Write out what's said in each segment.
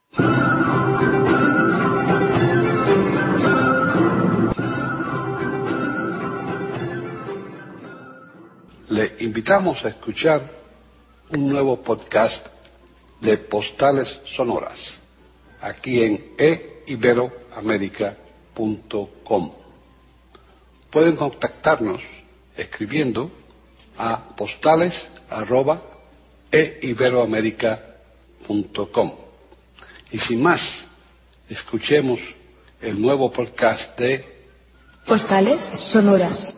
Le invitamos a escuchar un nuevo podcast de Postales Sonoras, aquí en eiberoamerica.com. Pueden contactarnos escribiendo a postales@eiberoamerica.com. Y sin más, escuchemos el nuevo podcast de Postales Sonoras.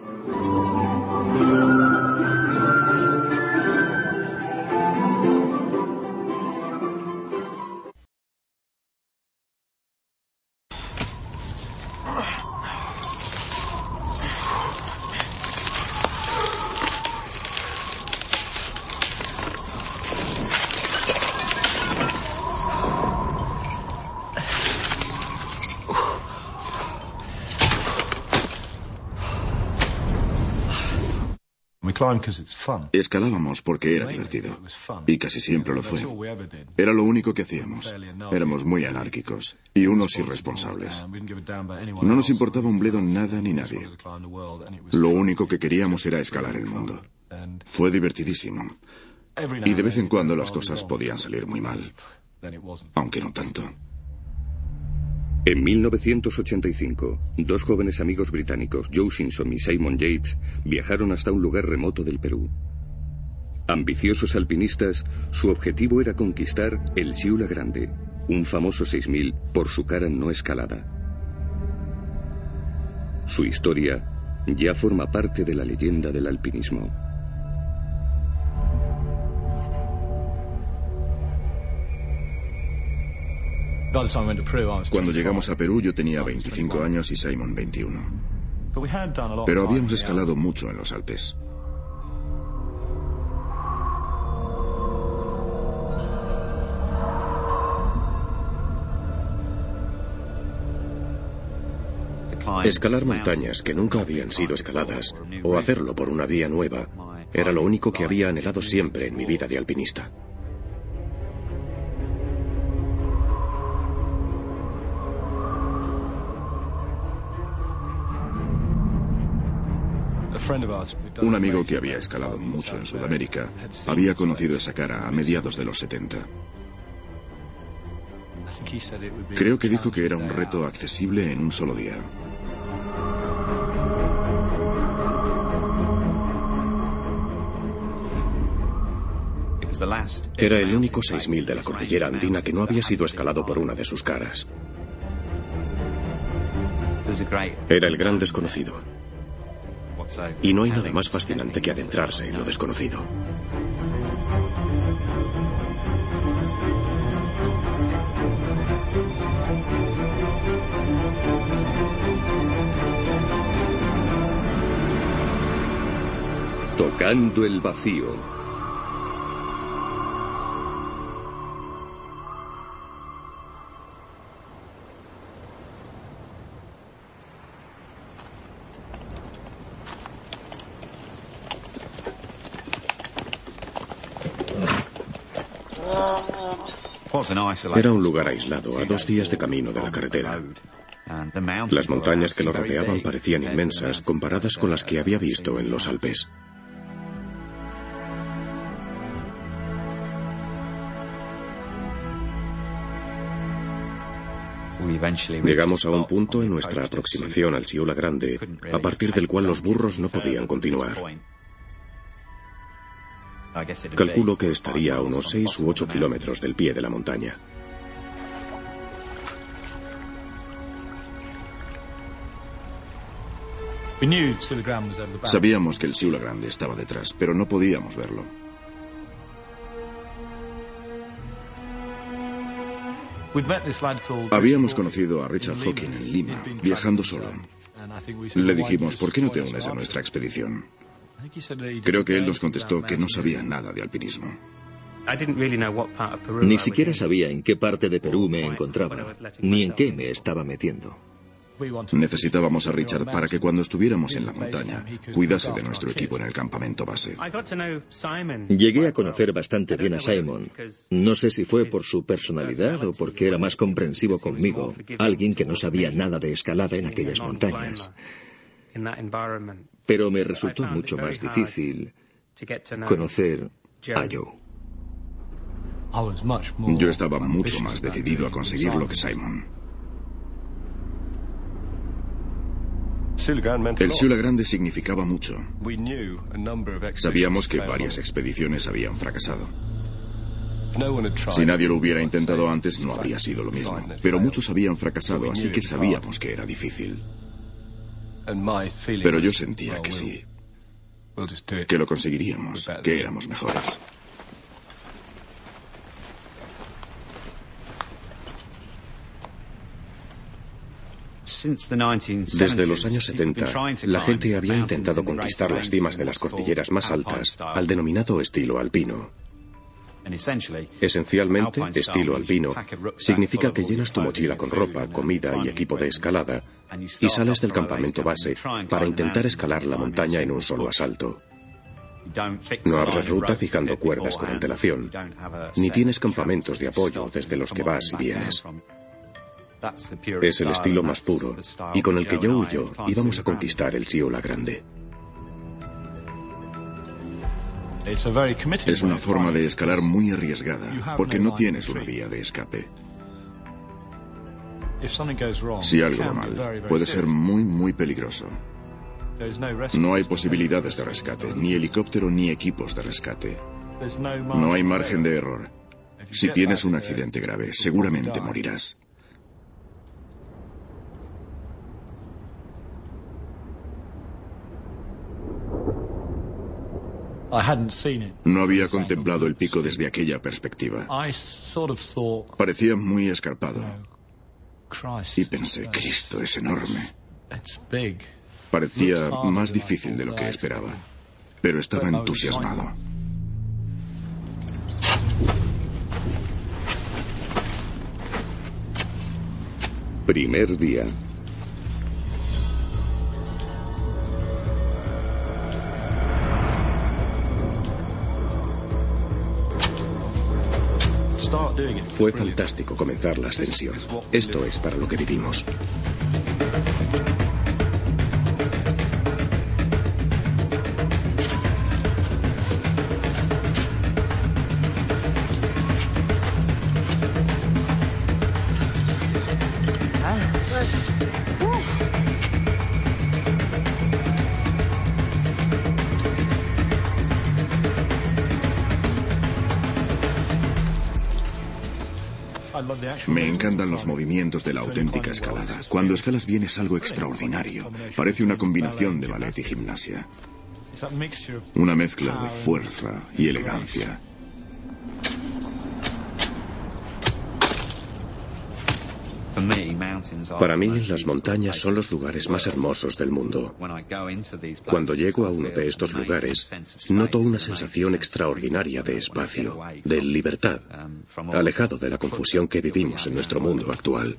Escalábamos porque era divertido, y casi siempre lo fue. Era lo único que hacíamos. Éramos muy anárquicos y unos irresponsables. No nos importaba un bledo nada ni nadie. Lo único que queríamos era escalar el mundo. Fue divertidísimo. Y de vez en cuando las cosas podían salir muy mal, aunque no tanto. En 1985, dos jóvenes amigos británicos, Joe Simpson y Simon Yates, viajaron hasta un lugar remoto del Perú. Ambiciosos alpinistas, su objetivo era conquistar el Siula Grande, un famoso 6000 por su cara no escalada. Su historia ya forma parte de la leyenda del alpinismo. Cuando llegamos a Perú yo tenía 25 años y Simon 21. Pero habíamos escalado mucho en los Alpes. Escalar montañas que nunca habían sido escaladas, o hacerlo por una vía nueva, era lo único que había anhelado siempre en mi vida de alpinista. Un amigo que había escalado mucho en Sudamérica había conocido esa cara a mediados de los 70. Creo que dijo que era un reto accesible en un solo día. Era el único 6000 de la cordillera andina que no había sido escalado por una de sus caras. Era el gran desconocido. Y no hay nada más fascinante que adentrarse en lo desconocido. Tocando el vacío. Era un lugar aislado, a 2 días de camino de la carretera. Las montañas que lo rodeaban parecían inmensas comparadas con las que había visto en los Alpes. Llegamos a un punto en nuestra aproximación al Siula Grande, a partir del cual los burros no podían continuar. Calculo que estaría a unos 6 u 8 kilómetros del pie de la montaña. Sabíamos que el Siula Grande estaba detrás, pero no podíamos verlo. Habíamos conocido a Richard Hawking en Lima, viajando solo. Le dijimos, ¿por qué no te unes a nuestra expedición? Creo que él nos contestó que no sabía nada de alpinismo. Ni siquiera sabía en qué parte de Perú me encontraba, ni en qué me estaba metiendo. Necesitábamos a Richard para que cuando estuviéramos en la montaña, cuidase de nuestro equipo en el campamento base. Llegué a conocer bastante bien a Simon. No sé si fue por su personalidad o porque era más comprensivo conmigo, alguien que no sabía nada de escalada en aquellas montañas. Pero me resultó mucho más difícil conocer a Joe. Yo estaba mucho más decidido a conseguirlo que Simon. El Siula Grande significaba mucho. Sabíamos que varias expediciones habían fracasado. Si nadie lo hubiera intentado antes, no habría sido lo mismo. Pero muchos habían fracasado, así que sabíamos que era difícil. Pero yo sentía que sí, que lo conseguiríamos, que éramos mejores. Desde los años 70, la gente había intentado conquistar las cimas de las cordilleras más altas al denominado estilo alpino. Esencialmente, estilo alpino significa que llenas tu mochila con ropa, comida y equipo de escalada y sales del campamento base para intentar escalar la montaña en un solo asalto. No abres ruta fijando cuerdas con antelación, ni tienes campamentos de apoyo desde los que vas y vienes. Es el estilo más puro y con el que Joe y yo íbamos a conquistar el Siula Grande. Es una forma de escalar muy arriesgada, porque no tienes una vía de escape. Si algo va mal, puede ser muy, muy peligroso. No hay posibilidades de rescate, ni helicóptero ni equipos de rescate. No hay margen de error. Si tienes un accidente grave, seguramente morirás. No había contemplado el pico desde aquella perspectiva. Parecía muy escarpado. Y pensé, Cristo, es enorme. Parecía más difícil de lo que esperaba, pero estaba entusiasmado. Primer día. Fue fantástico comenzar la ascensión. Esto es para lo que vivimos. Me encantan los movimientos de la auténtica escalada. Cuando escalas bien es algo extraordinario. Parece una combinación de ballet y gimnasia. Una mezcla de fuerza y elegancia. Para mí, las montañas son los lugares más hermosos del mundo. Cuando llego a uno de estos lugares, noto una sensación extraordinaria de espacio, de libertad, alejado de la confusión que vivimos en nuestro mundo actual.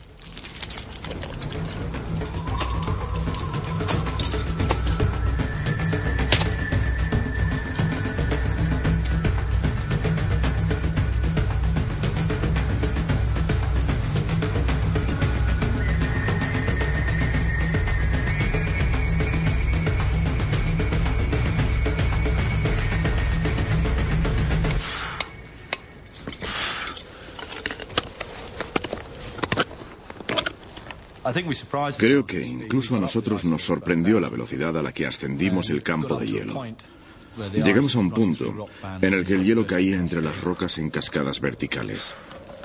Creo que incluso a nosotros nos sorprendió la velocidad a la que ascendimos el campo de hielo. Llegamos a un punto en el que el hielo caía entre las rocas en cascadas verticales.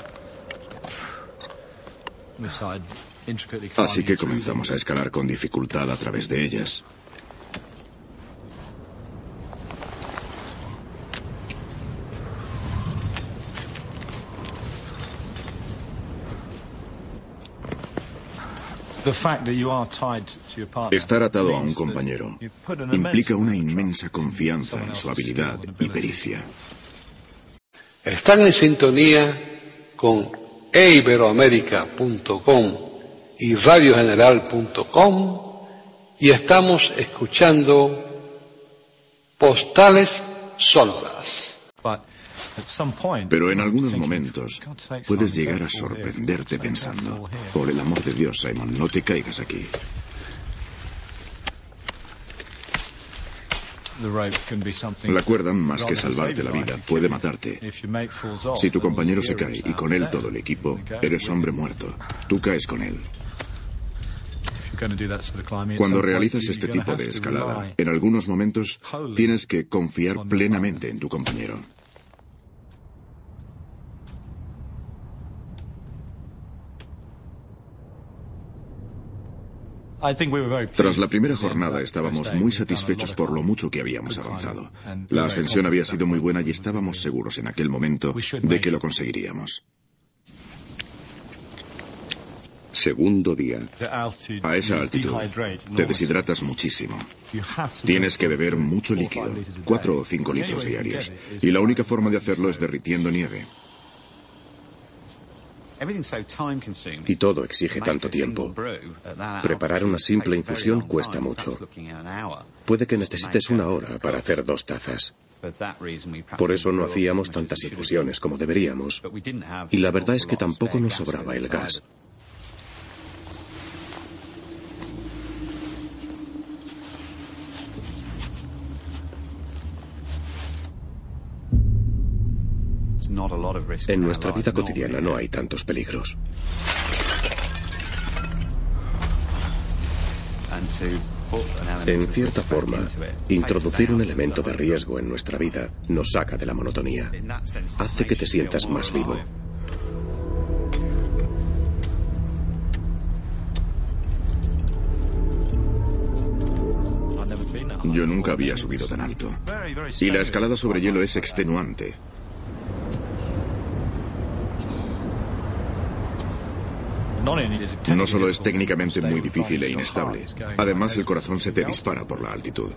Así que comenzamos a escalar con dificultad a través de ellas. Estar atado a un compañero implica una inmensa confianza en su habilidad y pericia. Están en sintonía con eiberoamerica.com y radiogeneral.com, y estamos escuchando Postales Sonoras. Pero en algunos momentos puedes llegar a sorprenderte pensando: por el amor de Dios, Simon, no te caigas aquí. La cuerda, más que salvarte la vida, puede matarte. Si tu compañero se cae y con él todo el equipo, eres hombre muerto. Tú caes con él. Cuando realizas este tipo de escalada, en algunos momentos tienes que confiar plenamente en tu compañero. Tras la primera jornada estábamos muy satisfechos por lo mucho que habíamos avanzado. La ascensión había sido muy buena y estábamos seguros en aquel momento de que lo conseguiríamos. Segundo día. A esa altitud te deshidratas muchísimo. Tienes que beber mucho líquido, 4 o 5 litros diarios. Y la única forma de hacerlo es derritiendo nieve. Y todo exige tanto tiempo. Preparar una simple infusión cuesta mucho. Puede que necesites 1 hora para hacer 2 tazas. Por eso no hacíamos tantas infusiones como deberíamos. Y la verdad es que tampoco nos sobraba el gas. En nuestra vida cotidiana no hay tantos peligros. En cierta forma, introducir un elemento de riesgo en nuestra vida nos saca de la monotonía. Hace que te sientas más vivo. Yo nunca había subido tan alto. Y la escalada sobre hielo es extenuante. No solo es técnicamente muy difícil e inestable, además el corazón se te dispara por la altitud.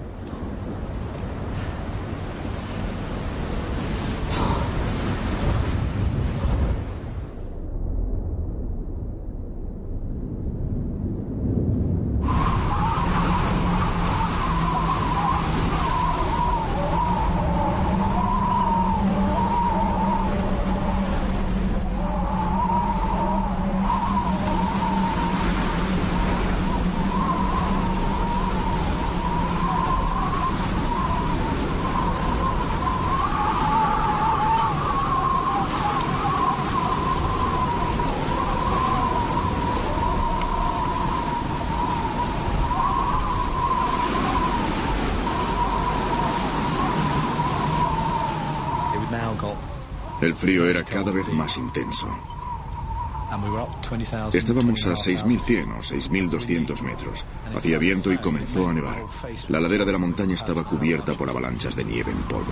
El frío era cada vez más intenso. Estábamos a 6.100 o 6.200 metros. Hacía viento y comenzó a nevar. La ladera de la montaña estaba cubierta por avalanchas de nieve en polvo.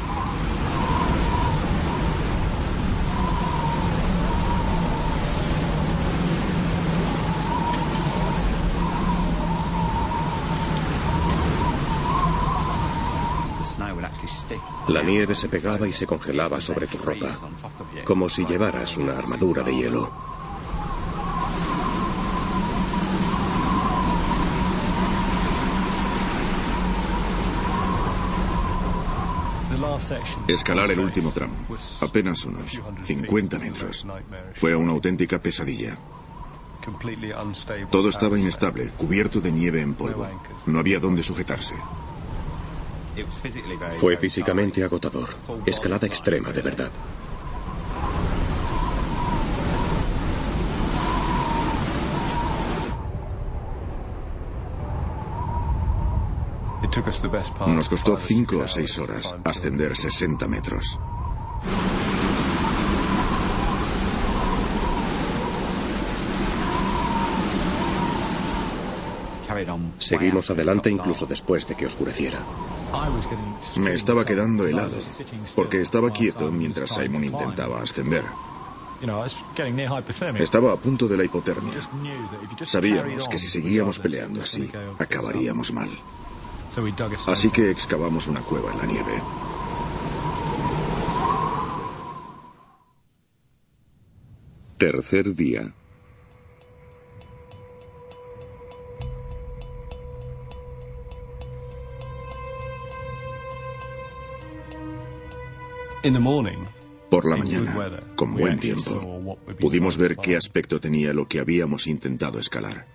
La nieve se pegaba y se congelaba sobre tu ropa, como si llevaras una armadura de hielo. Escalar el último tramo, apenas unos 50 metros, fue una auténtica pesadilla. Todo estaba inestable, cubierto de nieve en polvo. No había dónde sujetarse. Fue físicamente agotador. Escalada extrema, de verdad. Nos costó 5 o 6 horas ascender 60 metros. Seguimos adelante incluso después de que oscureciera. Me estaba quedando helado, porque estaba quieto mientras Simon intentaba ascender. Estaba a punto de la hipotermia. Sabíamos que si seguíamos peleando así, acabaríamos mal. Así que excavamos una cueva en la nieve. Tercer día. Por la mañana, con buen tiempo, pudimos ver qué aspecto tenía lo que habíamos intentado escalar.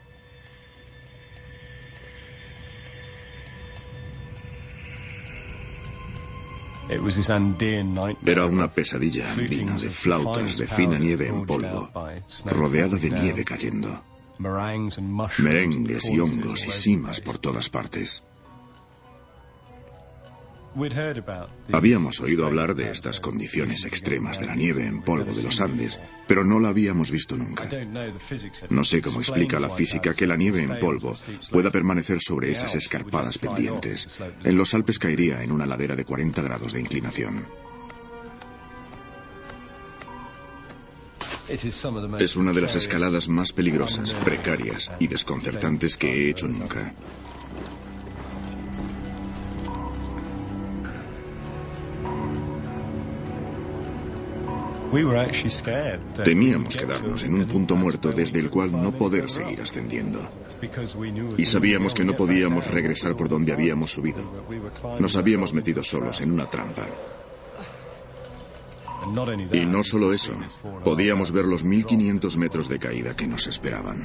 Era una pesadilla andina de flautas de fina nieve en polvo, rodeada de nieve cayendo. Merengues y hongos y simas por todas partes. Habíamos oído hablar de estas condiciones extremas de la nieve en polvo de los Andes, pero no la habíamos visto nunca. No sé cómo explica la física que la nieve en polvo pueda permanecer sobre esas escarpadas pendientes. En los Alpes caería en una ladera de 40 grados de inclinación. Es una de las escaladas más peligrosas, precarias y desconcertantes que he hecho nunca. Temíamos quedarnos en un punto muerto desde el cual no poder seguir ascendiendo. Y sabíamos que no podíamos regresar por donde habíamos subido. Nos habíamos metido solos en una trampa. Y no solo eso, podíamos ver los 1500 metros de caída que nos esperaban.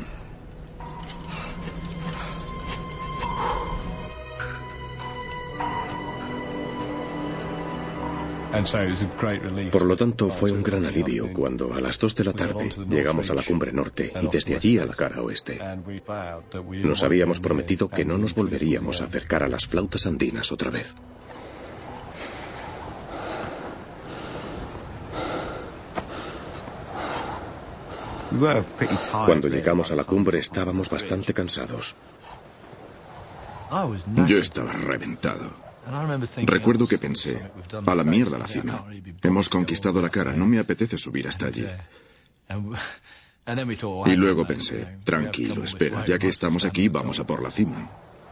Por lo tanto, fue un gran alivio cuando a las 2 de la tarde llegamos a la cumbre norte y desde allí a la cara oeste. Nos habíamos prometido que no nos volveríamos a acercar a las flautas andinas otra vez. Cuando llegamos a la cumbre estábamos bastante cansados. Yo estaba reventado. Recuerdo que pensé, a la mierda la cima. Hemos conquistado la cara, no me apetece subir hasta allí. Y luego pensé, tranquilo, espera, ya que estamos aquí, vamos a por la cima.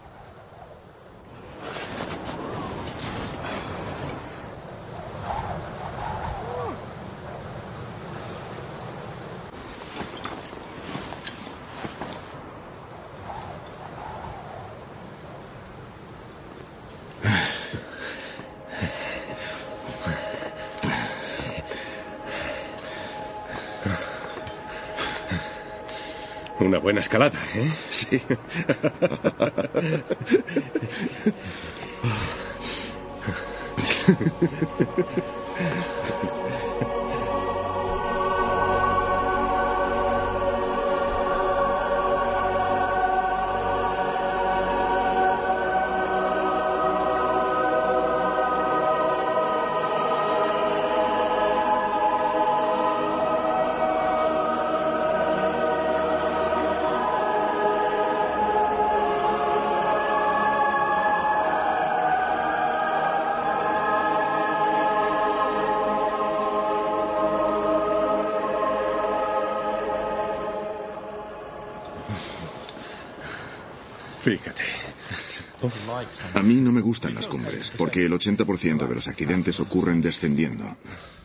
Una buena escalada, ¿eh? Sí. Fíjate. A mí no me gustan las cumbres, porque el 80% de los accidentes ocurren descendiendo.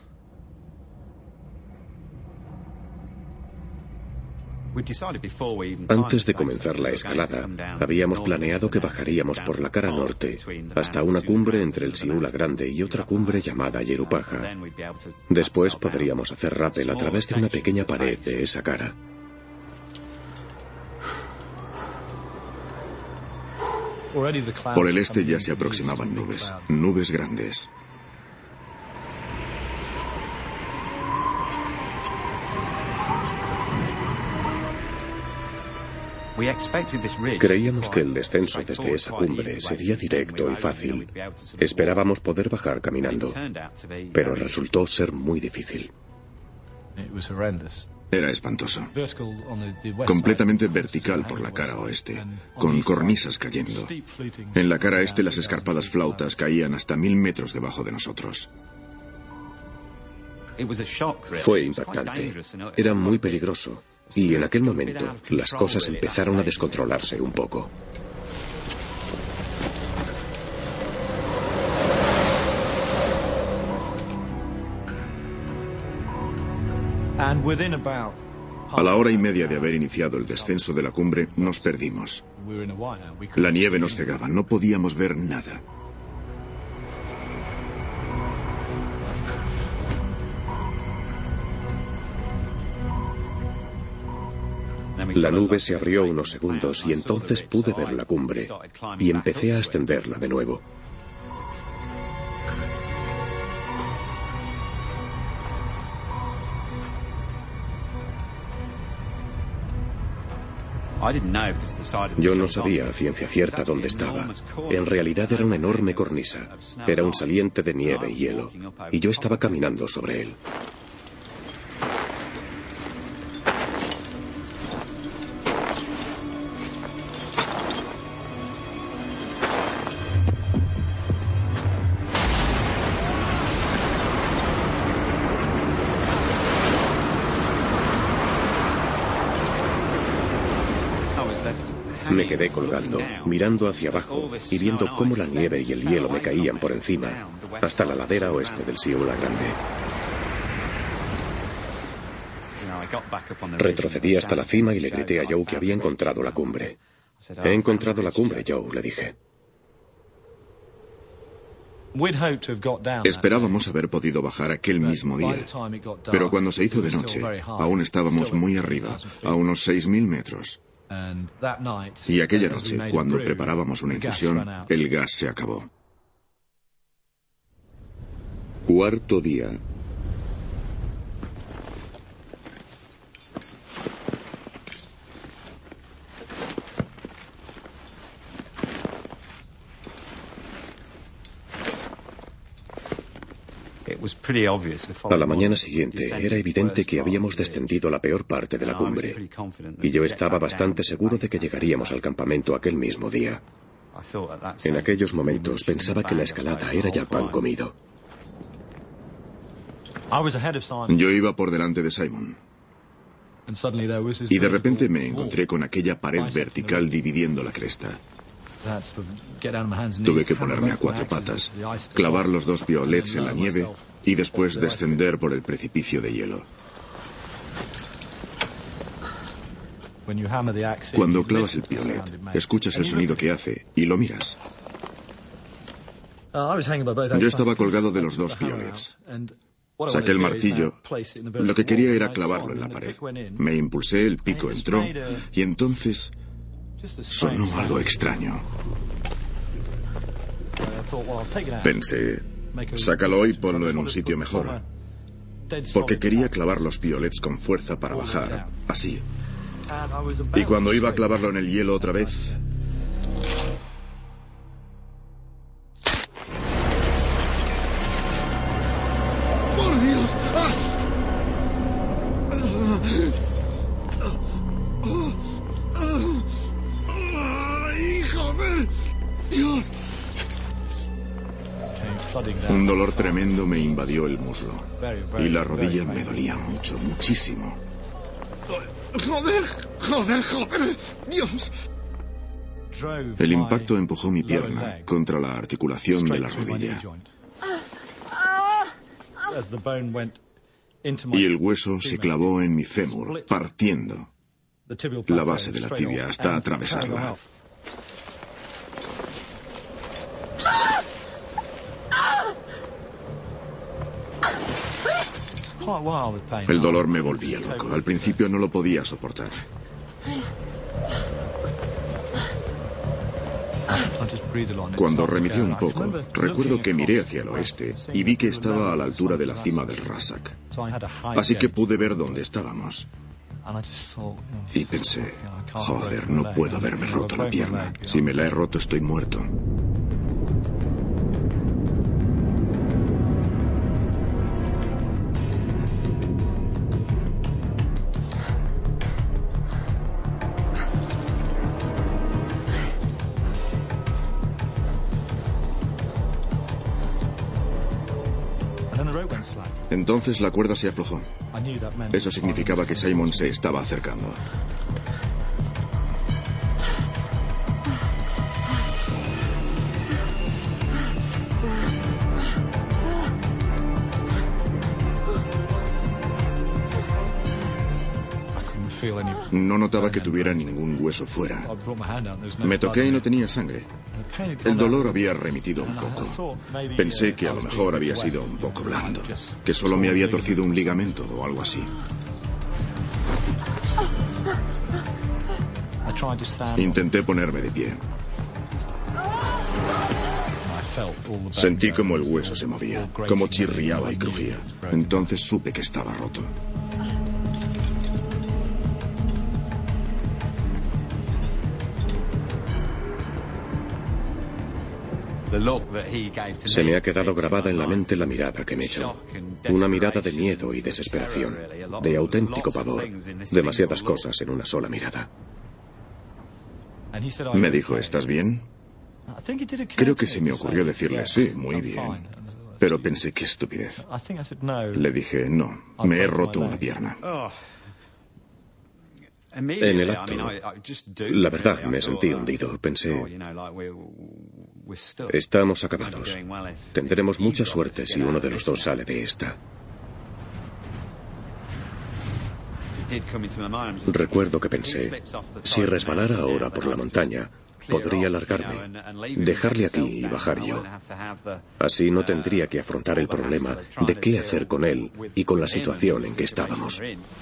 Antes de comenzar la escalada, habíamos planeado que bajaríamos por la cara norte hasta una cumbre entre el Siula Grande y otra cumbre llamada Yerupaja. Después podríamos hacer rappel a través de una pequeña pared de esa cara. Por el este ya se aproximaban nubes, nubes grandes. Creíamos que el descenso desde esa cumbre sería directo y fácil. Esperábamos poder bajar caminando, pero resultó ser muy difícil. Era espantoso. Completamente vertical por la cara oeste, con cornisas cayendo. En la cara este las escarpadas flautas caían hasta 1000 metros debajo de nosotros. Fue impactante. Era muy peligroso. Y en aquel momento las cosas empezaron a descontrolarse un poco. A la hora y media de haber iniciado el descenso de la cumbre, nos perdimos. La nieve nos cegaba, no podíamos ver nada. La nube se abrió unos segundos y entonces pude ver la cumbre y empecé a ascenderla de nuevo. Yo no sabía a ciencia cierta dónde estaba. En realidad era una enorme cornisa. Era un saliente de nieve y hielo, y yo estaba caminando sobre él. Me quedé colgando, mirando hacia abajo y viendo cómo la nieve y el hielo me caían por encima, hasta la ladera oeste del Sioula Grande. Retrocedí hasta la cima y le grité a Joe que había encontrado la cumbre. He encontrado la cumbre, Joe, le dije. Esperábamos haber podido bajar aquel mismo día, pero cuando se hizo de noche, aún estábamos muy arriba, a unos 6.000 metros. Y aquella noche, cuando preparábamos una infusión, el gas se acabó. Cuarto día. A la mañana siguiente era evidente que habíamos descendido la peor parte de la cumbre, y yo estaba bastante seguro de que llegaríamos al campamento aquel mismo día. En aquellos momentos pensaba que la escalada era ya pan comido. Yo iba por delante de Simon, y de repente me encontré con aquella pared vertical dividiendo la cresta. Tuve que ponerme a cuatro patas, clavar los dos piolets en la nieve y después descender por el precipicio de hielo. Cuando clavas el piolet, escuchas el sonido que hace y lo miras. Yo estaba colgado de los dos piolets. Saqué el martillo. Lo que quería era clavarlo en la pared. Me impulsé, el pico entró y entonces sonó algo extraño. Pensé, sácalo y ponlo en un sitio mejor, porque quería clavar los piolets con fuerza para bajar, así. Y cuando iba a clavarlo en el hielo otra vez, ¡por Dios! ¡Joder! ¡Dios! Un dolor tremendo me invadió el muslo y la rodilla me dolía mucho, muchísimo. ¡Joder! ¡Joder! ¡Joder! ¡Dios! El impacto empujó mi pierna contra la articulación de la rodilla. Y el hueso se clavó en mi fémur, partiendo la base de la tibia hasta atravesarla. El dolor me volvía loco. Al principio no lo podía soportar. Cuando remitió un poco, recuerdo que miré hacia el oeste y vi que estaba a la altura de la cima del Rasak. Así que pude ver dónde estábamos. Y pensé, joder, no puedo haberme roto la pierna. Si me la he roto, estoy muerto. Entonces la cuerda se aflojó. Eso significaba que Simon se estaba acercando. No notaba que tuviera ningún hueso fuera. Me toqué y no tenía sangre. El dolor había remitido un poco. Pensé que a lo mejor había sido un poco blando, que solo me había torcido un ligamento o algo así. Intenté ponerme de pie. Sentí como el hueso se movía, como chirriaba y crujía. Entonces supe que estaba roto. Se me ha quedado grabada en la mente la mirada que me echó. Una mirada de miedo y desesperación, de auténtico pavor. Demasiadas cosas en una sola mirada. Me dijo, ¿estás bien? Creo que se me ocurrió decirle, sí, muy bien. Pero pensé, qué estupidez. Le dije, no, me he roto una pierna. En el acto, la verdad, me sentí hundido. Pensé, estamos acabados. Tendremos mucha suerte si uno de los dos sale de esta. Recuerdo que pensé, si resbalara ahora por la montaña, podría largarme, dejarle aquí y bajar yo. Así no tendría que afrontar el problema de qué hacer con él y con la situación en que estábamos.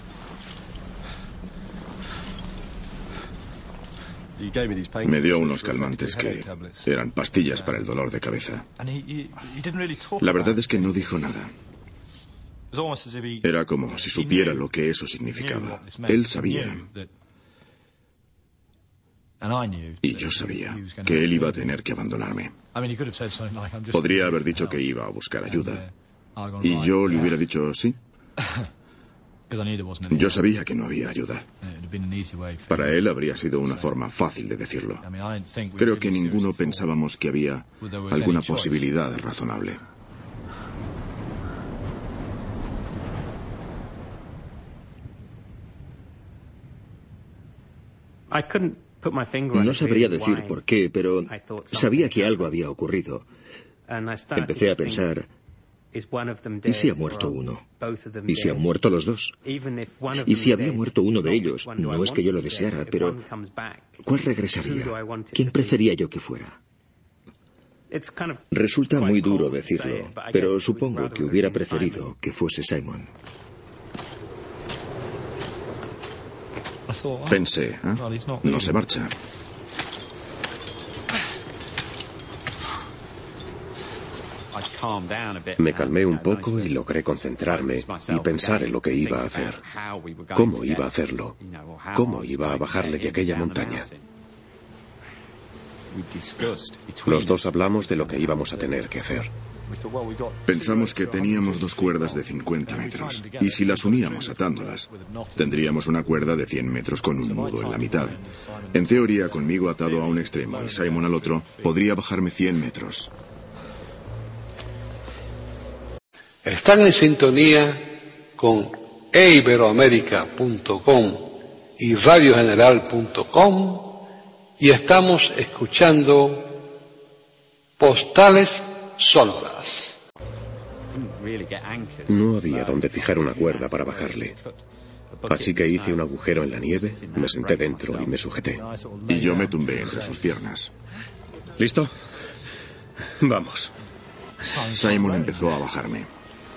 Me dio unos calmantes que eran pastillas para el dolor de cabeza. La verdad es que no dijo nada. Era como si supiera lo que eso significaba. Él sabía. Y yo sabía que él iba a tener que abandonarme. Podría haber dicho que iba a buscar ayuda. Y yo le hubiera dicho sí. Yo sabía que no había ayuda. Para él habría sido una forma fácil de decirlo. Creo que ninguno pensábamos que había alguna posibilidad razonable. No sabría decir por qué, pero sabía que algo había ocurrido. Empecé a pensar, ¿y si ha muerto uno? ¿Y si han muerto los dos? ¿Y si había muerto uno de ellos? No es que yo lo deseara, pero ¿cuál regresaría? ¿Quién prefería yo que fuera? Resulta muy duro decirlo, pero supongo que hubiera preferido que fuese Simon. Pensé, no se marcha. Me calmé un poco y logré concentrarme y pensar en lo que iba a hacer. ¿Cómo iba a hacerlo? ¿Cómo iba a bajarle de aquella montaña? Los dos hablamos de lo que íbamos a tener que hacer. Pensamos que teníamos dos cuerdas de 50 metros, y si las uníamos atándolas, tendríamos una cuerda de 100 metros con un nudo en la mitad. En teoría, conmigo atado a un extremo y Simon al otro, podría bajarme 100 metros. Están en sintonía con eiberoamerica.com y radiogeneral.com y estamos escuchando Postales Sonoras. No había donde fijar una cuerda para bajarle. Así que hice un agujero en la nieve, me senté dentro y me sujeté. Y yo me tumbé entre sus piernas. ¿Listo? Vamos. Simon empezó a bajarme.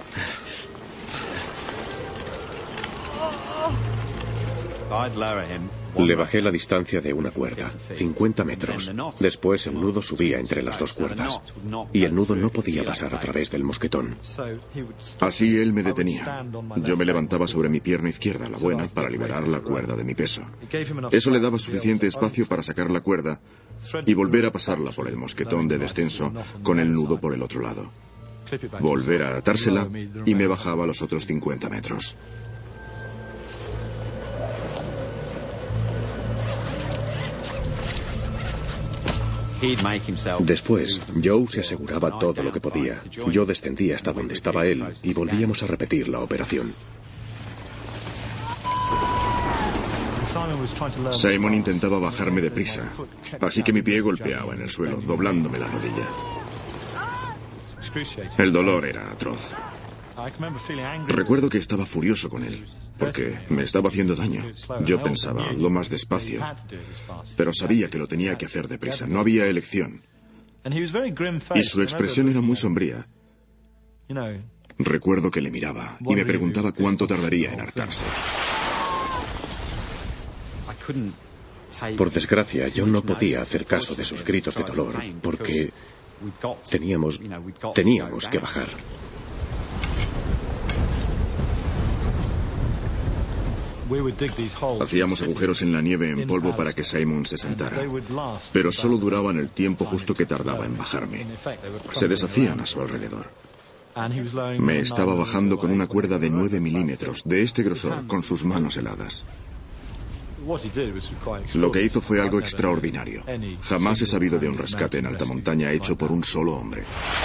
Le bajé la distancia de una cuerda, 50 metros. Después el nudo subía entre las dos cuerdas. Y el nudo no podía pasar a través del mosquetón. Así él me detenía. Yo me levantaba sobre mi pierna izquierda, la buena, para liberar la cuerda de mi peso. Eso le daba suficiente espacio para sacar la cuerda y volver a pasarla por el mosquetón de descenso con el nudo por el otro lado. Volver a atársela y me bajaba los otros 50 metros. Después, Joe se aseguraba todo lo que podía. Yo descendía hasta donde estaba él y volvíamos a repetir la operación. Simon intentaba bajarme deprisa, así que mi pie golpeaba en el suelo, doblándome la rodilla. El dolor era atroz. Recuerdo que estaba furioso con él, porque me estaba haciendo daño. Yo pensaba, hazlo más despacio, pero sabía que lo tenía que hacer deprisa, no había elección. Y su expresión era muy sombría. Recuerdo que le miraba y me preguntaba cuánto tardaría en hartarse. Por desgracia, yo no podía hacer caso de sus gritos de dolor, porque teníamos que bajar. Hacíamos agujeros en la nieve en polvo para que Simon se sentara, pero solo duraban el tiempo justo que tardaba en bajarme. Se deshacían a su alrededor. Me estaba bajando con una cuerda de 9 milímetros, de este grosor, con sus manos heladas. Lo que hizo fue algo extraordinario. Jamás he sabido de un rescate en alta montaña hecho por un solo hombre.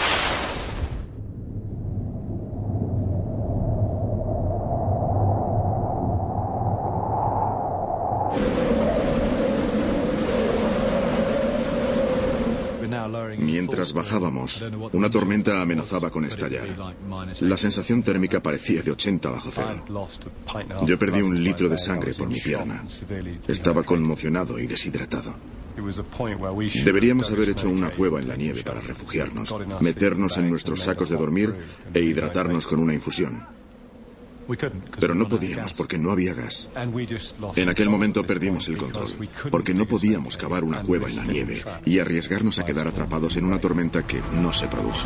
Mientras bajábamos, una tormenta amenazaba con estallar. La sensación térmica parecía de 80 bajo cero. Yo perdí 1 litro de sangre por mi pierna. Estaba conmocionado y deshidratado. Deberíamos haber hecho una cueva en la nieve para refugiarnos, meternos en nuestros sacos de dormir e hidratarnos con una infusión. Pero no podíamos porque no había gas. En aquel momento perdimos el control, porque no podíamos cavar una cueva en la nieve y arriesgarnos a quedar atrapados en una tormenta que no se produjo.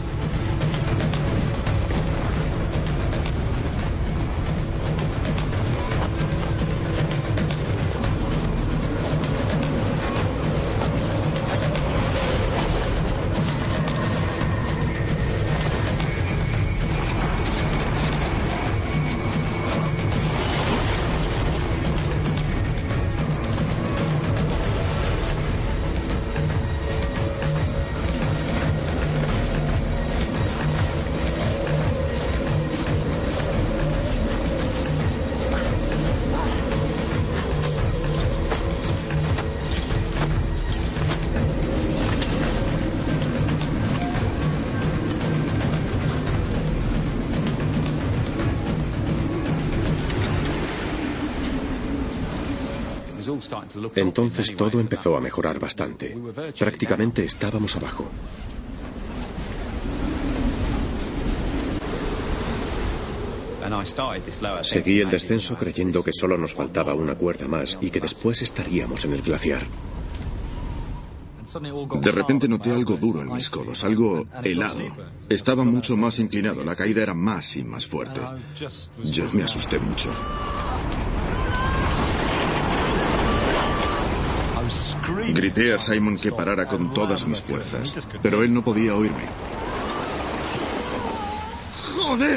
Entonces todo empezó a mejorar bastante. Prácticamente estábamos abajo. Seguí el descenso creyendo que solo nos faltaba una cuerda más y que después estaríamos en el glaciar. De repente noté algo duro en mis codos, algo helado. Estaba mucho más inclinado, la caída era más y más fuerte. Yo me asusté mucho. Grité a Simon que parara con todas mis fuerzas, pero él no podía oírme. ¡Joder!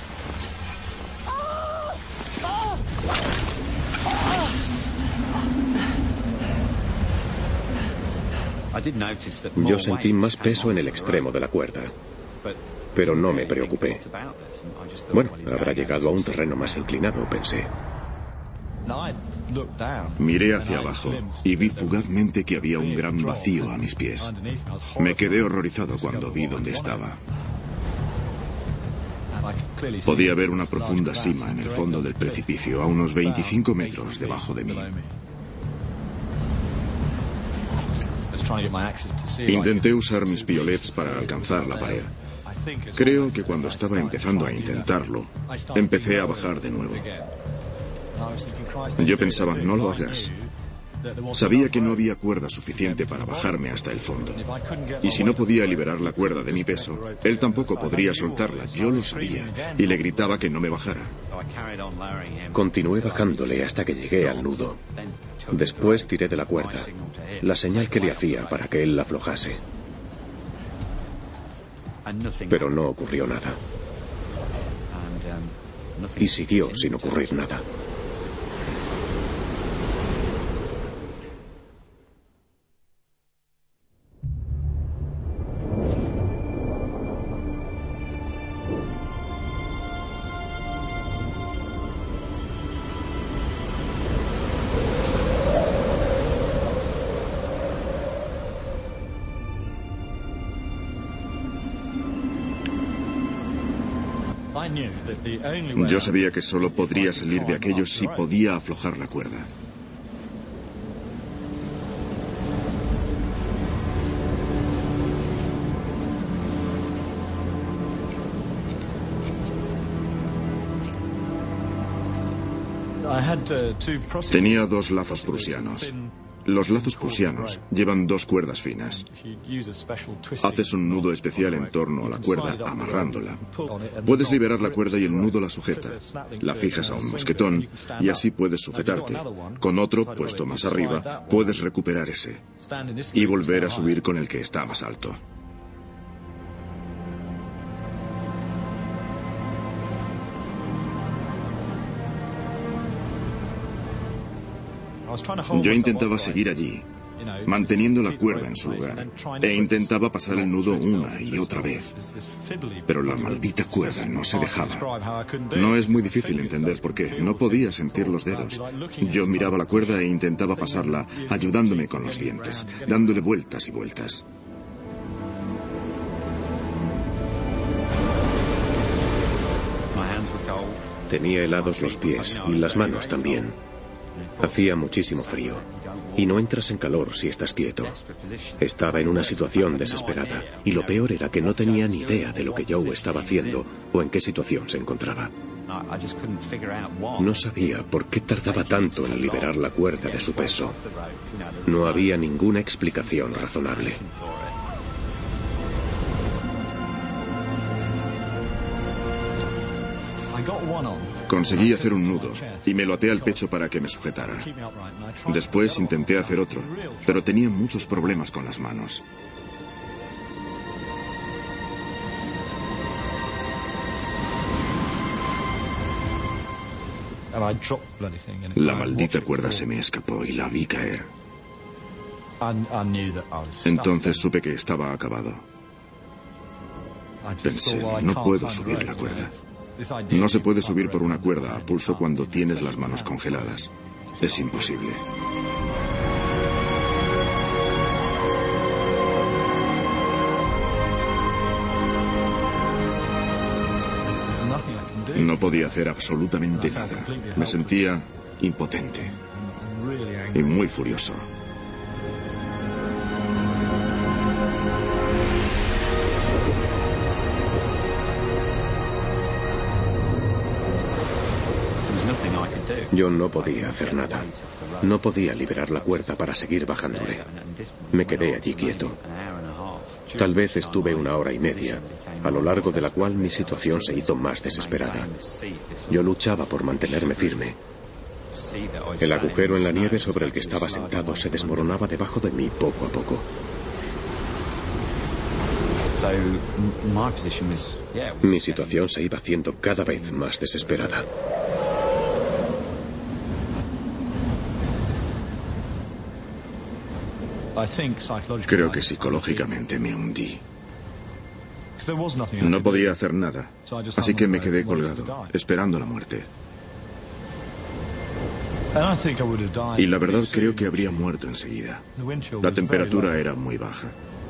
Yo sentí más peso en el extremo de la cuerda, pero no me preocupé. Bueno, habrá llegado a un terreno más inclinado, pensé. Miré hacia abajo y vi fugazmente que había un gran vacío a mis pies. Me quedé horrorizado cuando vi dónde estaba. Podía ver una profunda sima en el fondo del precipicio, a unos 25 metros debajo de mí. Intenté usar mis piolets para alcanzar la pared. Creo que cuando estaba empezando a intentarlo, empecé a bajar de nuevo. Yo pensaba, no lo hagas. Sabía que no había cuerda suficiente para bajarme hasta el fondo. Y si no podía liberar la cuerda de mi peso, él tampoco podría soltarla. Yo lo sabía. Y le gritaba que no me bajara. Continué bajándole hasta que llegué al nudo. Después tiré de la cuerda, la señal que le hacía para que él la aflojase. Pero no ocurrió nada. Y siguió sin ocurrir nada. Yo sabía que solo podría salir de aquello si podía aflojar la cuerda. Tenía 2 lazos prusianos. Los lazos prusianos llevan 2 cuerdas finas. Haces un nudo especial en torno a la cuerda, amarrándola. Puedes liberar la cuerda y el nudo la sujeta. La fijas a un mosquetón y así puedes sujetarte. Con otro, puesto más arriba, puedes recuperar ese y volver a subir con el que está más alto. Yo intentaba seguir allí, manteniendo la cuerda en su lugar, e intentaba pasar el nudo una y otra vez. Pero la maldita cuerda no se dejaba. No es muy difícil entender por qué. No podía sentir los dedos. Yo miraba la cuerda e intentaba pasarla, ayudándome con los dientes, dándole vueltas y vueltas. Tenía helados los pies y las manos también. Hacía muchísimo frío, y no entras en calor si estás quieto. Estaba en una situación desesperada, y lo peor era que no tenía ni idea de lo que Joe estaba haciendo o en qué situación se encontraba. No sabía por qué tardaba tanto en liberar la cuerda de su peso. No había ninguna explicación razonable. Conseguí hacer un nudo y me lo até al pecho para que me sujetara. Después intenté hacer otro, pero tenía muchos problemas con las manos. La maldita cuerda se me escapó y la vi caer. Entonces supe que estaba acabado. Pensé, no puedo subir la cuerda. No se puede subir por una cuerda a pulso cuando tienes las manos congeladas. Es imposible. No podía hacer absolutamente nada. Me sentía impotente y muy furioso. Yo no podía hacer nada. No podía liberar la cuerda para seguir bajándole. Me quedé allí quieto. Tal vez estuve 1 hora y media, a lo largo de la cual mi situación se hizo más desesperada. Yo luchaba por mantenerme firme. El agujero en la nieve sobre el que estaba sentado se desmoronaba debajo de mí poco a poco. Mi situación se iba haciendo cada vez más desesperada. Creo que psicológicamente me hundí. No podía hacer nada, así que me quedé colgado, esperando la muerte. Y la verdad creo que habría muerto enseguida. La temperatura era muy baja.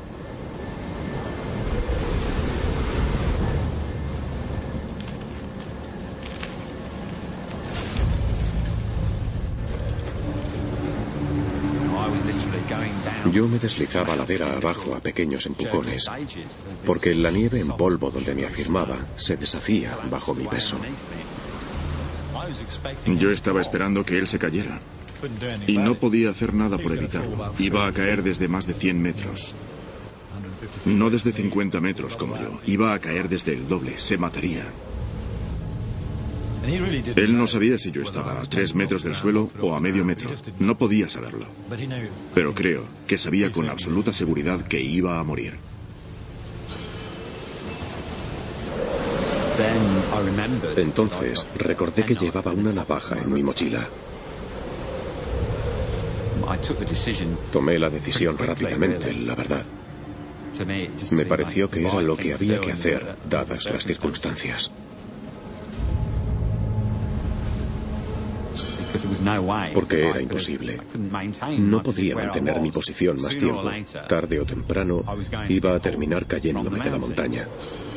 Yo me deslizaba ladera abajo a pequeños empujones, porque la nieve en polvo donde me afirmaba se deshacía bajo mi peso. Yo estaba esperando que él se cayera, y no podía hacer nada por evitarlo. Iba a caer desde más de 100 metros. No desde 50 metros como yo. Iba a caer desde el doble. Se mataría. Él no sabía si yo estaba a 3 metros del suelo o a medio metro. No podía saberlo. Pero creo que sabía con absoluta seguridad que iba a morir. Entonces recordé que llevaba una navaja en mi mochila. Tomé la decisión rápidamente, la verdad. Me pareció que era lo que había que hacer, dadas las circunstancias. Porque era imposible. No podría mantener mi posición más tiempo. Tarde o temprano iba a terminar cayéndome de la montaña.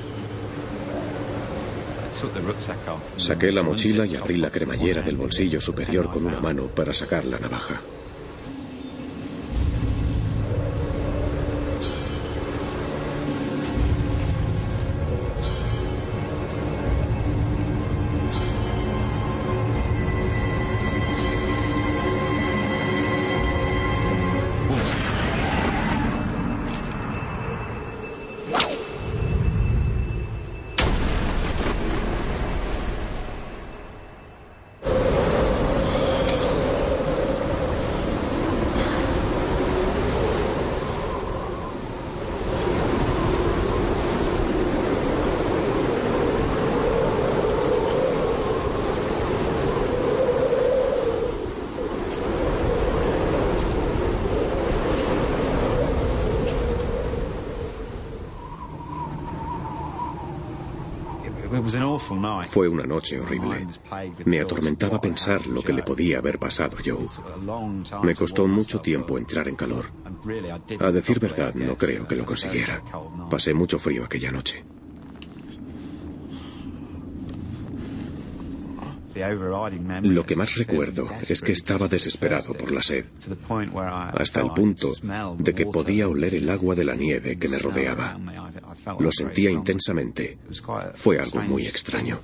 Saqué la mochila y abrí la cremallera del bolsillo superior con una mano para sacar la navaja. Fue una noche horrible. Me atormentaba pensar lo que le podía haber pasado a Joe. Me costó mucho tiempo entrar en calor. A decir verdad, no creo que lo consiguiera. Pasé mucho frío aquella noche. Lo que más recuerdo es que estaba desesperado por la sed, hasta el punto de que podía oler el agua de la nieve que me rodeaba. Lo sentía intensamente. Fue algo muy extraño.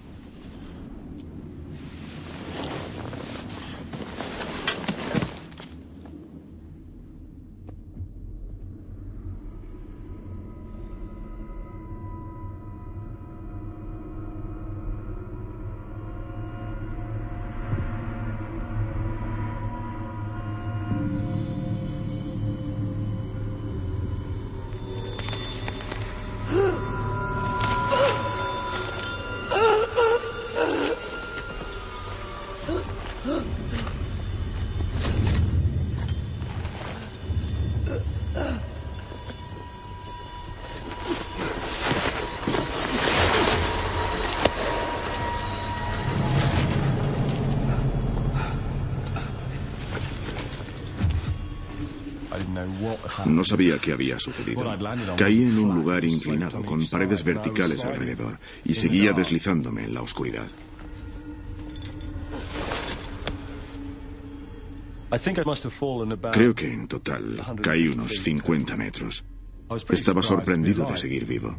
No sabía qué había sucedido. Caí en un lugar inclinado, con paredes verticales alrededor, y seguía deslizándome en la oscuridad. Creo que en total caí unos 50 metros. Estaba sorprendido de seguir vivo.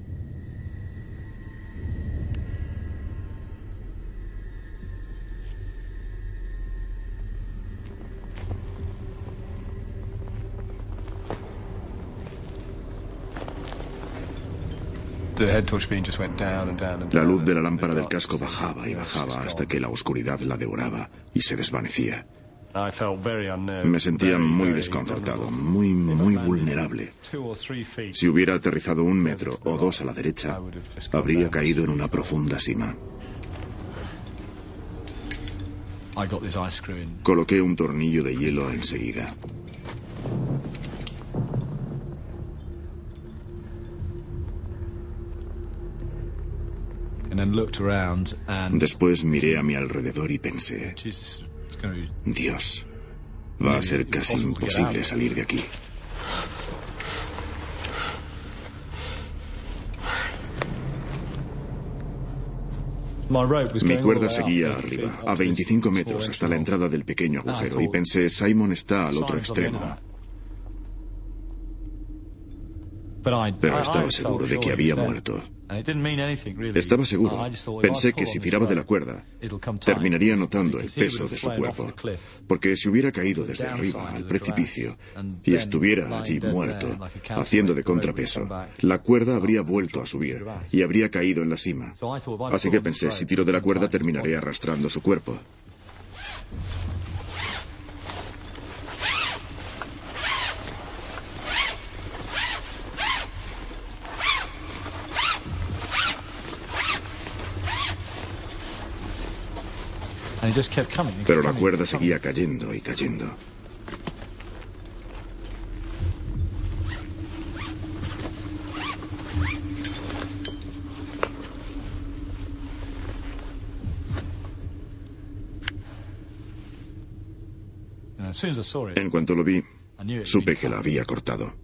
La luz de la lámpara del casco bajaba y bajaba hasta que la oscuridad la devoraba y se desvanecía. Me sentía muy desconcertado, muy vulnerable. Si hubiera aterrizado 1 metro o 2 a la derecha, habría caído en una profunda sima. Coloqué un tornillo de hielo enseguida. Después miré a mi alrededor y pensé, Dios, va a ser casi imposible salir de aquí. Mi cuerda seguía arriba, a 25 metros hasta la entrada del pequeño agujero, y pensé, Simon está al otro extremo. Pero estaba seguro de que había muerto. Estaba seguro. Pensé que si tiraba de la cuerda, terminaría notando el peso de su cuerpo. Porque si hubiera caído desde arriba al precipicio y estuviera allí muerto, haciendo de contrapeso, la cuerda habría vuelto a subir y habría caído en la cima. Así que pensé, si tiro de la cuerda, terminaré arrastrando su cuerpo. Pero la cuerda seguía cayendo y cayendo. En cuanto lo vi, supe que la había cortado.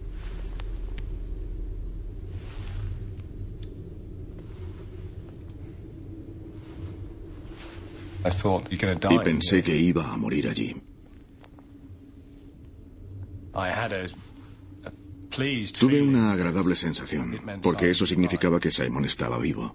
Y pensé que iba a morir allí. Tuve una agradable sensación, porque eso significaba que Simon estaba vivo.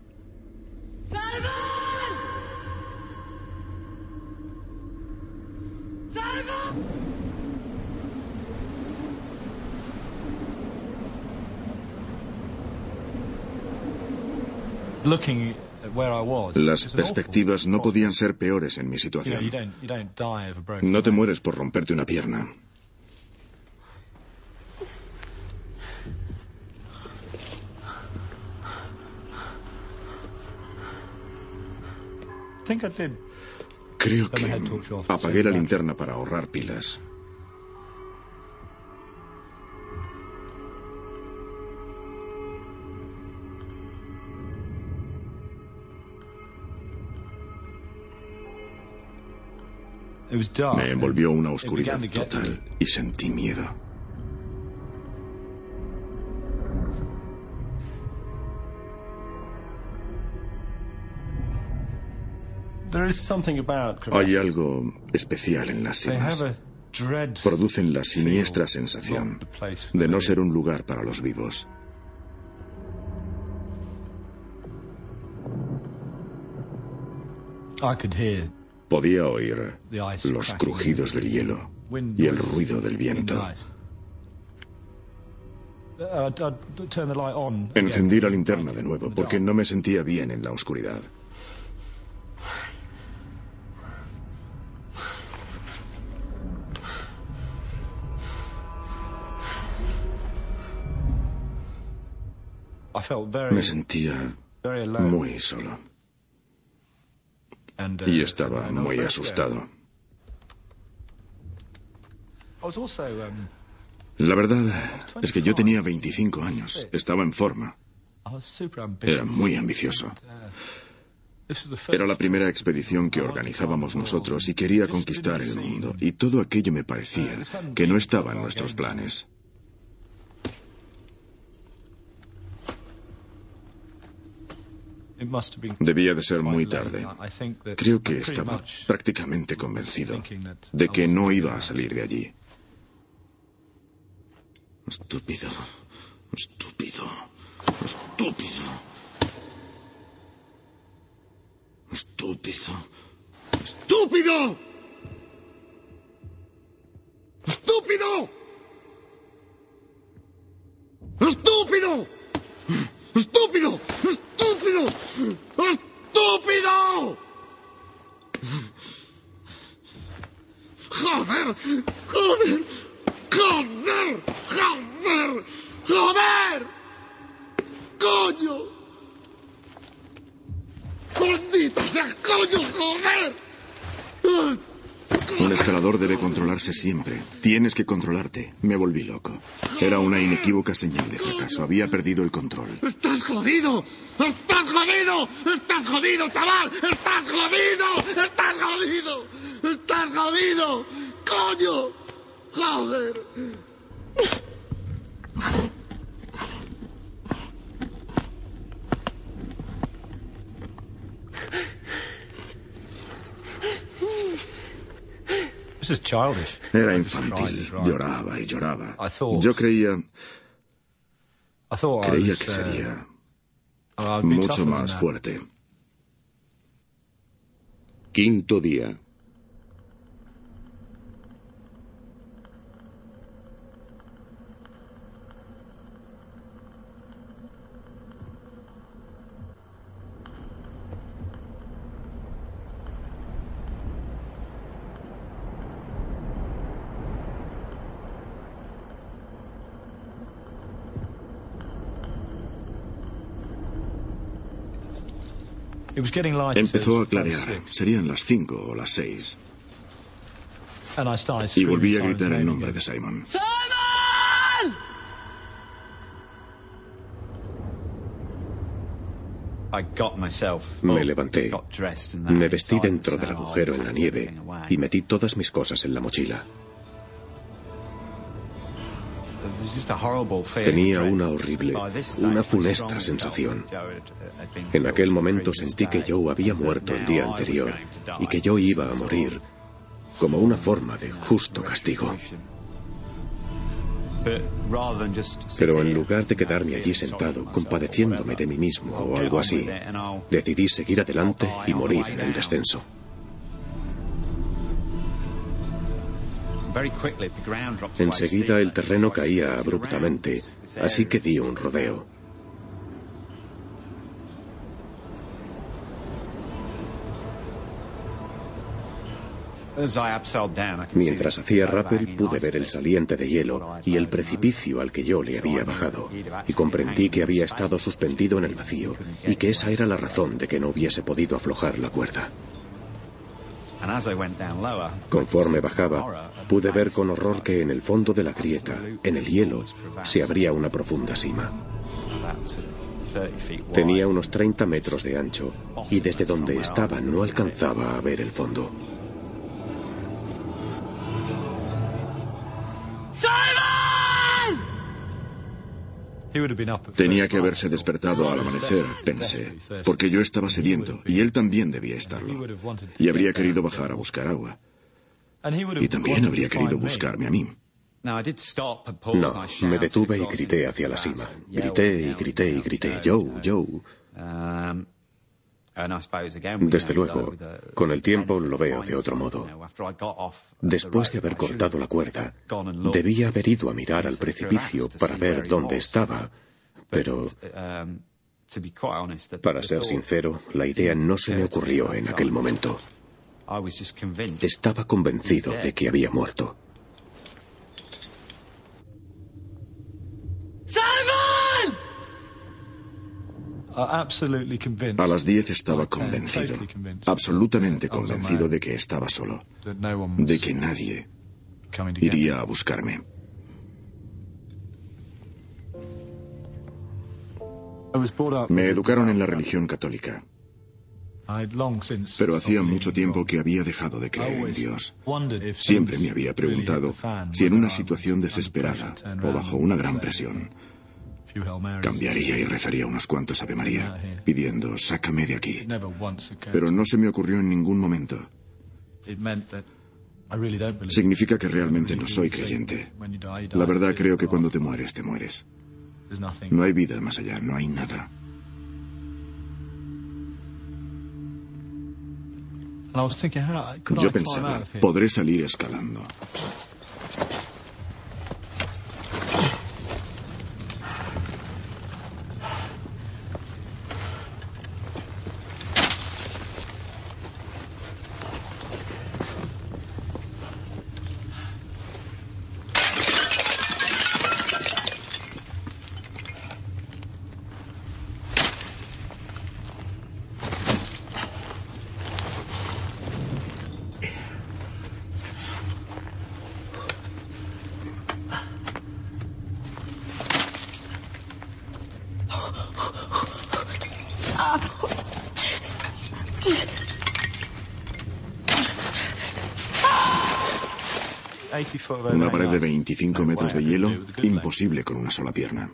Las perspectivas no podían ser peores en mi situación. No te mueres por romperte una pierna. Creo que apagué la linterna para ahorrar pilas. Me envolvió una oscuridad total y sentí miedo. Hay algo especial en las cimas. Producen la siniestra sensación de no ser un lugar para los vivos. Podía oír los crujidos del hielo y el ruido del viento. Encendí la linterna de nuevo porque no me sentía bien en la oscuridad. Me sentía muy solo. Y estaba muy asustado. La verdad es que yo tenía 25 años. Estaba en forma. Era muy ambicioso. Era la primera expedición que organizábamos nosotros y quería conquistar el mundo. Y todo aquello me parecía que no estaba en nuestros planes. Debía de ser muy tarde. Creo que estaba prácticamente convencido de que no iba a salir de allí. Estúpido. Estúpido. Estúpido. Estúpido. Estúpido. Estúpido. Estúpido. ¡Estúpido! ¡Estúpido! ¡Estúpido! ¡Joder! ¡Joder! ¡Joder! ¡Joder! ¡Joder! ¡Coño! ¡Maldita sea, coño! ¡Joder! Un escalador debe controlarse siempre. Tienes que controlarte. Me volví loco. Era una inequívoca señal de fracaso. Había perdido el control. ¡Estás jodido! ¡Estás jodido! ¡Estás jodido, chaval! ¡Estás jodido! ¡Estás jodido! ¡Estás jodido! ¡Coño! ¡Joder! Era infantil. Lloraba y lloraba. Yo creía que sería mucho más fuerte. Quinto día. Empezó a clarear. Serían las 5 o las 6. Y volví a gritar el nombre de Simon. Me levanté, me vestí dentro del agujero en la nieve y metí todas mis cosas en la mochila. Tenía una horrible, una funesta sensación. En aquel momento sentí que Joe había muerto el día anterior y que yo iba a morir como una forma de justo castigo. Pero en lugar de quedarme allí sentado, compadeciéndome de mí mismo o algo así, decidí seguir adelante y morir en el descenso. Enseguida el terreno caía abruptamente, así que di un rodeo. Mientras hacía rappel pude ver el saliente de hielo y el precipicio al que yo le había bajado, y comprendí que había estado suspendido en el vacío y que esa era la razón de que no hubiese podido aflojar la cuerda. Conforme bajaba, pude ver con horror que en el fondo de la grieta, en el hielo, se abría una profunda sima. Tenía unos 30 metros de ancho y desde donde estaba no alcanzaba a ver el fondo. Tenía que haberse despertado al amanecer, pensé, porque yo estaba sediento y él también debía estarlo. Y habría querido bajar a buscar agua. Y también habría querido buscarme a mí. No, me detuve y grité hacia la cima. Grité y grité y grité. Joe, Joe. Desde luego, con el tiempo lo veo de otro modo. Después de haber cortado la cuerda, debía haber ido a mirar al precipicio para ver dónde estaba, pero, para ser sincero, la idea no se me ocurrió en aquel momento. Estaba convencido de que había muerto. A las 10 estaba convencido, absolutamente convencido de que estaba solo, de que nadie iría a buscarme. Me educaron en la religión católica, pero hacía mucho tiempo que había dejado de creer en Dios. Siempre me había preguntado si en una situación desesperada o bajo una gran presión cambiaría y rezaría unos cuantos Ave María, pidiendo, sácame de aquí. Pero no se me ocurrió en ningún momento. Significa que realmente no soy creyente. La verdad, creo que cuando te mueres, te mueres. No hay vida más allá, no hay nada. Yo pensaba, podré salir escalando. Una pared de 25 metros de hielo, imposible con una sola pierna.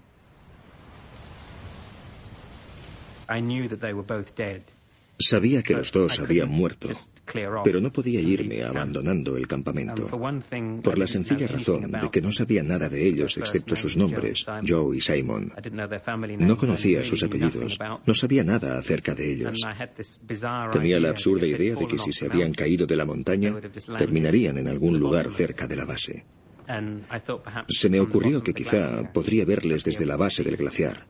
Sabía que los dos habían muerto, pero no podía irme abandonando el campamento, por la sencilla razón de que no sabía nada de ellos excepto sus nombres, Joe y Simon. No conocía sus apellidos, no sabía nada acerca de ellos. Tenía la absurda idea de que si se habían caído de la montaña, terminarían en algún lugar cerca de la base. Se me ocurrió que quizá podría verles desde la base del glaciar.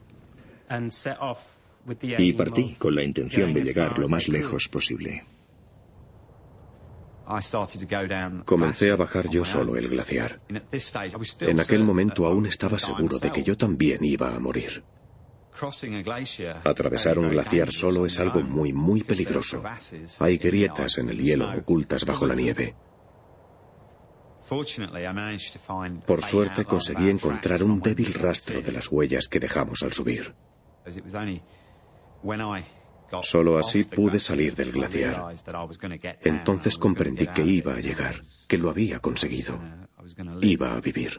Y partí con la intención de llegar lo más lejos posible. Comencé a bajar yo solo el glaciar. En aquel momento aún estaba seguro de que yo también iba a morir. Atravesar un glaciar solo es algo muy, muy peligroso. Hay grietas en el hielo ocultas bajo la nieve. Por suerte conseguí encontrar un débil rastro de las huellas que dejamos al subir. Solo así pude salir del glaciar. Entonces comprendí que iba a llegar, que lo había conseguido. Iba a vivir.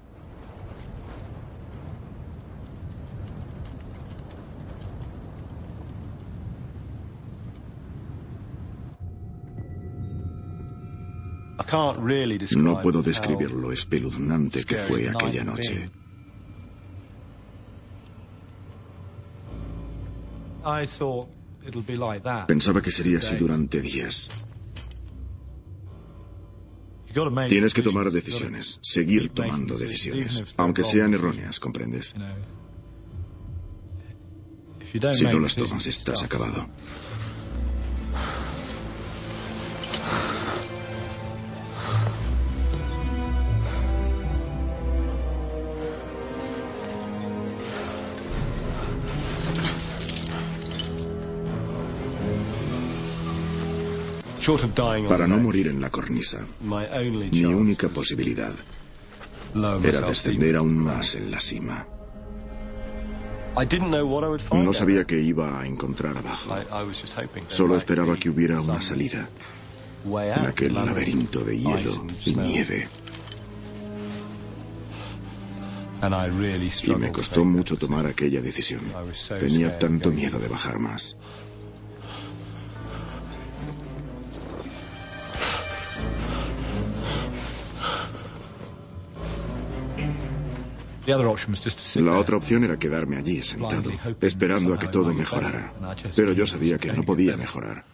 No puedo describir lo espeluznante que fue aquella noche. Pensaba que sería así durante días. Tienes que tomar decisiones, seguir tomando decisiones, aunque sean erróneas, ¿comprendes? Si no las tomas, estás acabado. Para no morir en la cornisa, mi única posibilidad era descender aún más en la cima. No sabía qué iba a encontrar abajo. Solo esperaba que hubiera una salida en aquel laberinto de hielo y nieve. Y me costó mucho tomar aquella decisión. Tenía tanto miedo de bajar más. La otra opción era quedarme allí sentado, esperando a que todo mejorara. Pero yo sabía que no podía mejorar.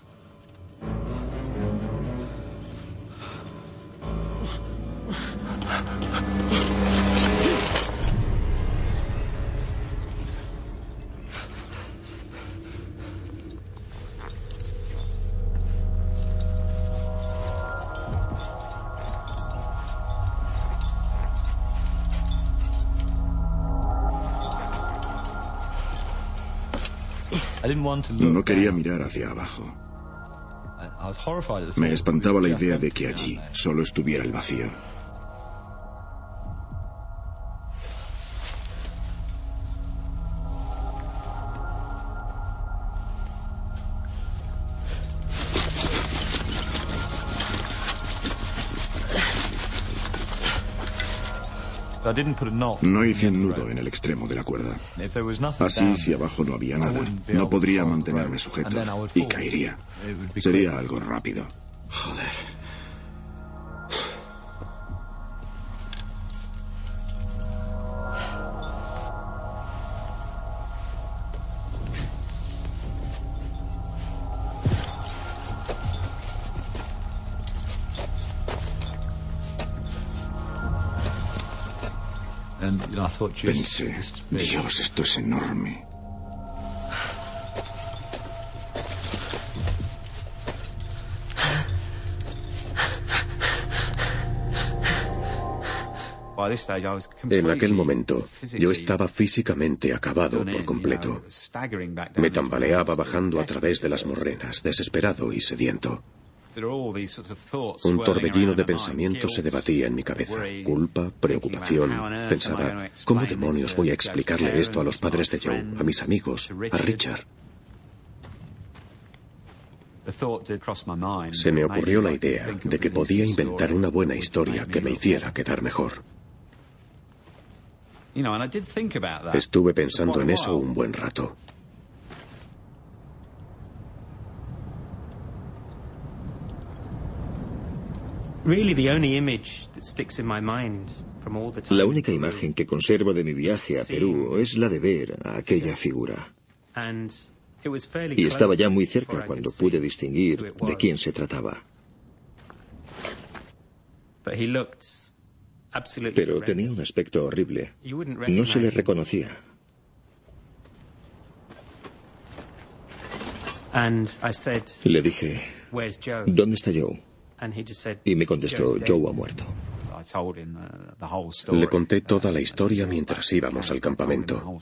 No quería mirar hacia abajo. Me espantaba la idea de que allí solo estuviera el vacío. No hice un nudo en el extremo de la cuerda. Así, si abajo no había nada, no podría mantenerme sujeto y caería. Sería algo rápido. Joder. Pensé, Dios, esto es enorme. En aquel momento, yo estaba físicamente acabado por completo. Me tambaleaba bajando a través de las morrenas, desesperado y sediento. Un torbellino de pensamientos se debatía en mi cabeza. Culpa, preocupación. Pensaba, ¿cómo demonios voy a explicarle esto a los padres de Joe, a mis amigos, a Richard? Se me ocurrió la idea de que podía inventar una buena historia que me hiciera quedar mejor. Estuve pensando en eso un buen rato. La única imagen que conservo de mi viaje a Perú es la de ver a aquella figura. Y estaba ya muy cerca cuando pude distinguir de quién se trataba. Pero tenía un aspecto horrible. No se le reconocía. Le dije, ¿dónde está Joe? Y me contestó, Joe ha muerto. Le conté toda la historia mientras íbamos al campamento.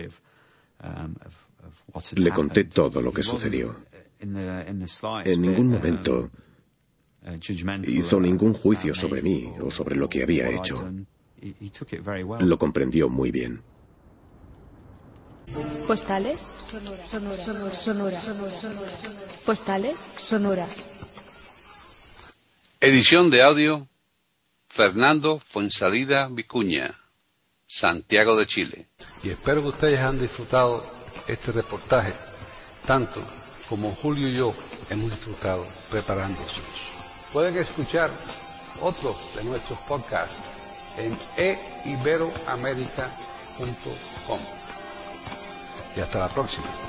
Le conté todo lo que sucedió. En ningún momento hizo ningún juicio sobre mí o sobre lo que había hecho. Lo comprendió muy bien. Postales Sonora. Postales Sonora. Edición de audio, Fernando Fuensalida Vicuña, Santiago de Chile. Y espero que ustedes han disfrutado este reportaje, tanto como Julio y yo hemos disfrutado preparándose. Pueden escuchar otros de nuestros podcasts en eiberoamerica.com. Y hasta la próxima.